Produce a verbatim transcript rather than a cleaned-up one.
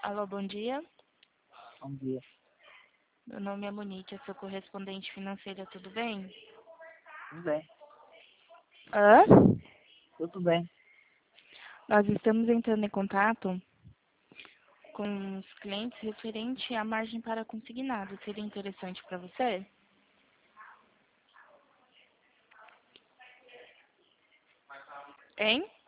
Alô, bom dia. Bom dia. Meu nome é Monique, eu sou correspondente financeira, tudo bem? Tudo bem. Hã? Tudo bem. Nós estamos entrando em contato com os clientes referente à margem para consignado. Seria interessante para você? Hein?